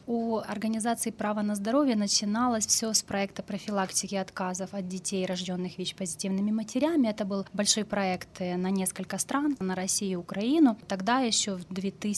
У организации «Право на здоровье» начиналось все с проекта профилактики отказов от детей, рожденных ВИЧ-позитивными матерями. Это был большой проект на несколько стран, на Россию и Украину. Тогда еще в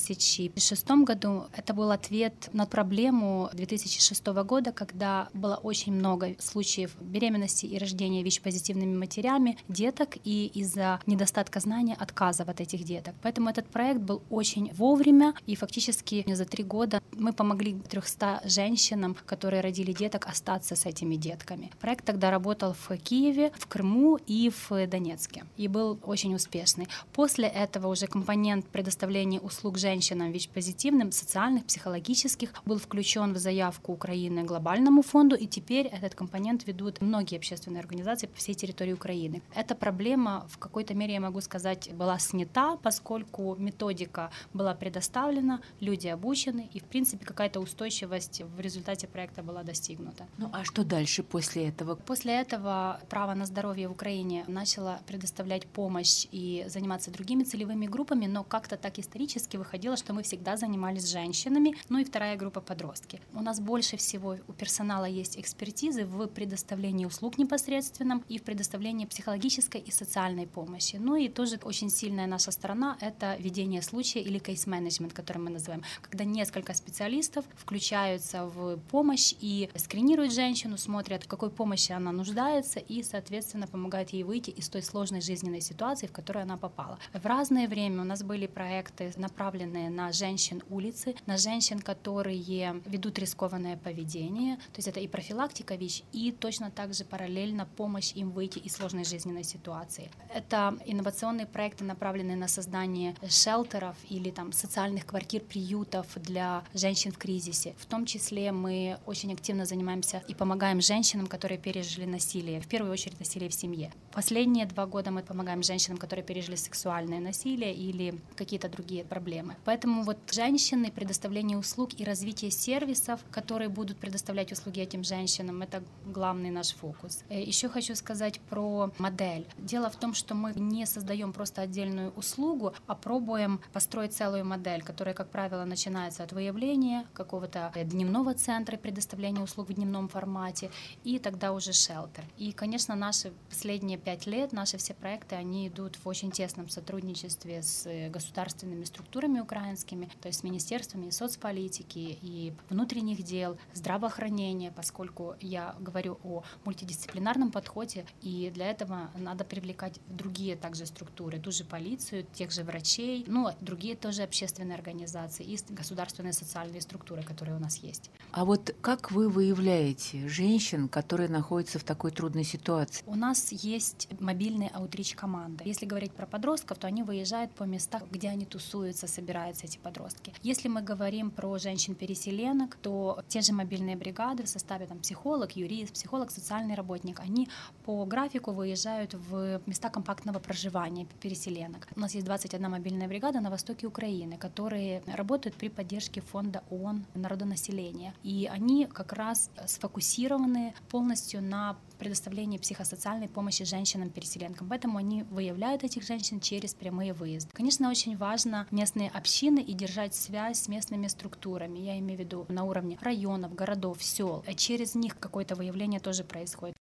2006 году это был ответ на проблему 2006 года, когда было очень много случаев беременности и рождения ВИЧ-позитивными матерями деток, и из-за недостатка знания отказов от этих деток. Поэтому этот проект был очень вовремя, и фактически за 3 года мы помогли 300 женщинам, которые родили деток, остаться с этими детками. Проект тогда работал в Киеве, в Крыму и в Донецке, и был очень успешный. После этого уже компонент предоставления услуг женщинам ВИЧ-позитивным, социальных, психологических, был включен в заявку Украины глобальному фонду, и теперь этот компонент ведут многие общественные организации по всей территории Украины. Эта проблема в какой-то мере, я могу сказать, была снята, поскольку методика была предоставлена, люди обучены, и в принципе какая-то устойчивость в результате проекта была достигнута. Ну а что дальше после этого? После этого «Право на здоровье» в Украине начало предоставлять помощь и заниматься другими целевыми группами, но как-то так исторически выходило, что мы всегда занимались женщинами, ну и вторая группа — подростки. У нас больше всего у персонала есть экспертизы в предоставлении услуг непосредственном и в предоставлении психологической и социальной помощи. Ну и тоже очень сильная наша сторона — это ведение случая или кейс-менеджмент, который мы называем, когда несколько специалистов включаются в помощь и скринируют женщину, смотрят, в какой помощи она нуждается, и, соответственно, помогают ей выйти из той сложной жизненной ситуации, в которую она попала. В разное время у нас были проекты, направленные на женщин улицы, на женщин, которые ведут рискованное поведение, то есть это и профилактика ВИЧ, и точно так же параллельно помощь им выйти из сложной жизненной ситуации. Это инновационные проекты, направленные на создание шелтеров или там социальных квартир, приютов для женщин в кризисе. В том числе мы очень активно занимаемся и помогаем женщинам, которые пережили насилие, в первую очередь насилие в семье. Последние 2 года мы помогаем женщинам, которые пережили сексуальное насилие или какие-то другие проблемы. Поэтому вот женщины, предоставление услуг и развитие сервисов, которые будут предоставлять услуги этим женщинам, это главный наш фокус. Еще хочу сказать про модель. Дело в том, что мы не создаем просто отдельную услугу, а пробуем построить целую модель, которая, как правило, начинается от выявления какого-то дневного центра, предоставления услуг в дневном формате, и тогда уже шелтер. И, конечно, наши последние 5 лет, наши все проекты, они идут в очень тесном сотрудничестве с государственными структурами украинскими, то есть с министерствами и соцполитики, и внутренних дел, здравоохранения, поскольку я говорю о мультидисциплинарном подходе, и для этого надо привлекать другие также структуры, ту же полицию, тех же врачей, ну, другие тоже общественные организации и государственные социальные структуры, которые у нас есть. А вот как вы выявляете женщин, которые находятся в такой трудной ситуации? У нас есть мобильные аутрич-команды. Если говорить про подростков, то они выезжают по местам, где они тусуются, собираются эти подростки. Если мы говорим про женщин-переселенок, то те же мобильные бригады в составе там, психолог, юрист, психолог, социальный работник, они по графику выезжают в места компактного проживания переселенок. У нас есть 21 мобильная бригада на востоке Украины, которые работают при поддержке фонда ООН «Народонаселение». И они как раз сфокусированы полностью на предоставлении психосоциальной помощи женщинам-переселенкам. Поэтому они выявляют этих женщин через прямые выезды. Конечно, очень важно местные общины и держать связь с местными структурами. Я имею в виду на уровне районов, городов, сел. Через них какое-то выявление тоже происходит.